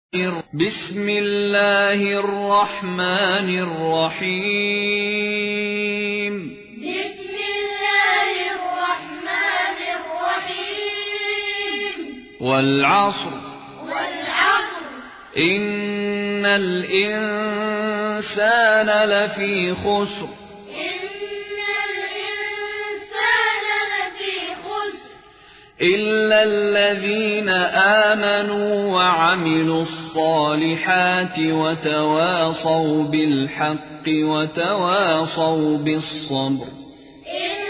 بسم الله الرحمن الرحيم بسم الله الرحمن الرحيم والعصر إن الإنسان لفي خسر إلا الذين آمنوا وعملوا الصالحات وتواصوا بالحق وتواصوا بالصبر.